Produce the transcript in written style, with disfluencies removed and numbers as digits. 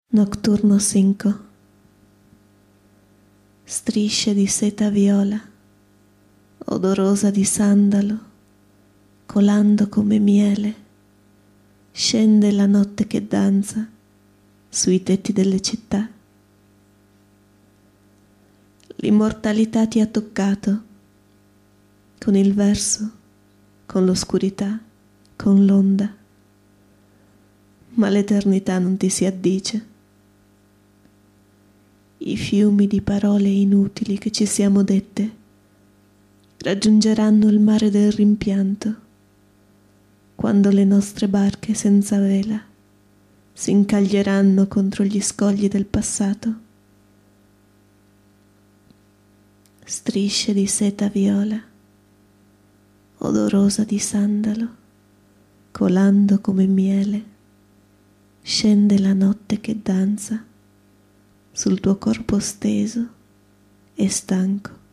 Nocturno 5. Strisce di seta viola, odorosa di sandalo, colando come miele, scende la notte che danza sui tetti delle città. L'immortalità ti ha toccato, con il verso, con l'oscurità, con l'onda, ma l'eternità non ti si addice. I fiumi di parole inutili che ci siamo dette raggiungeranno il mare del rimpianto, quando le nostre barche senza vela si incaglieranno contro gli scogli del passato. Strisce di seta viola, odorosa di sandalo, colando come miele, scende la notte che danza sul tuo corpo steso e stanco.